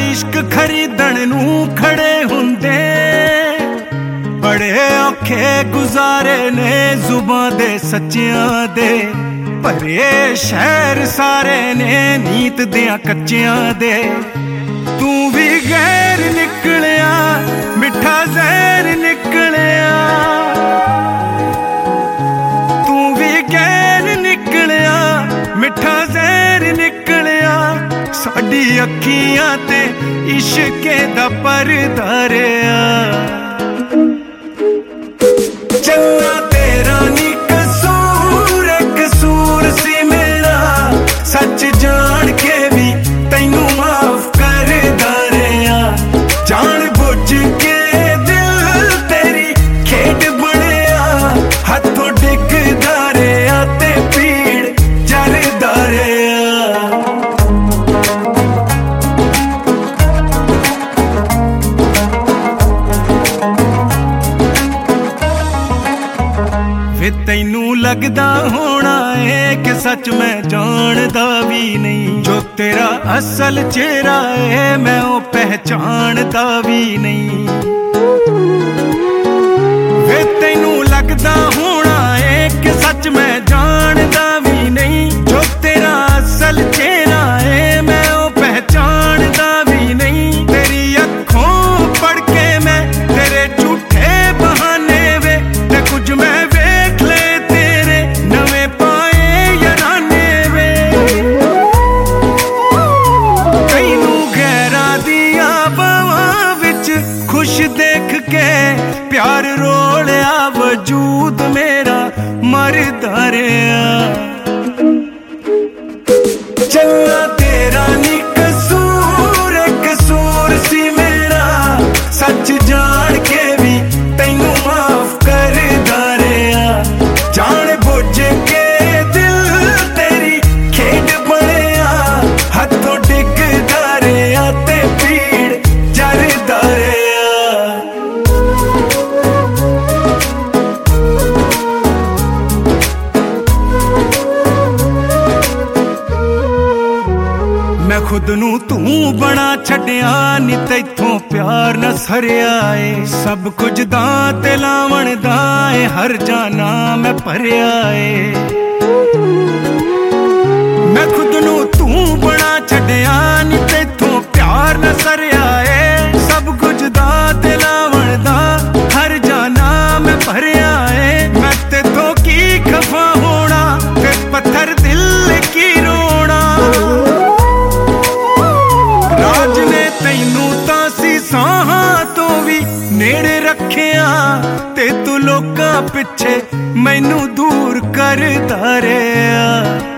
इश्क खरीदण नूं खड़े हुंदे बड़े औखे गुजारे ने जुबां दे सच्चियां दे भरे शहर सारे ने नीत दियां कच्चियां दे तू भी गैर निकलिया मिठा जहर निकलिया तू भी गैर निकलिया मिठा जहर निकलिया साडी अखियां ते इश्के दा पर्दा रहा चन्ना तेरा नी कसूर कसूर सी मेरा सच जान के भी तैनू माफ करदा रहा जान बुझ के दिल तेरी खेड बनिया हाथों डिगदा रहा ते पीड़ जरदा रहा वे तैनू लगदा होना है कि सच मैं जानदा भी नहीं जो तेरा असल चेहरा है मैं वो पहचानदा भी नहीं वे तैनू लगदा होना है कि सच मैं जानदा भी नहीं जो तेरा असल चेहरा है मैं वो पहचानदा भी नहीं तेरी अखों पढ़ के मैं तेरे झूठे बहाने वे ते कुछ मैं देख के प्यार रोलिया वजूद मेरा मरदा रहा चन्ना तेरा नी कसूर कसूर सी मेरा सच जान के भी तैनू माफ करदा रहा जान बुझ के दिल तेरी खेड बनिया हाथों डिगदा रहा ते पीड़ जरदा रहा मैं खुद नू तू बना छड्या नी तैथों प्यार न सरिया ए सब कुछ दां ते लावण दा ए हर जाना मैं भरिया ए मैं खुद नू तू बना छड्या नी तैथों प्यार न सरिया ए सब कुछ दां ते लावण दा हर जाना मैं भरिया ए मैं तेथों की खफा होना ते पत्थर दिल की रोना राज ने तैनू तां सीसां तो भी नेड़े रखिया ते तू लोकां पिछे मैनू दूर करदा रहा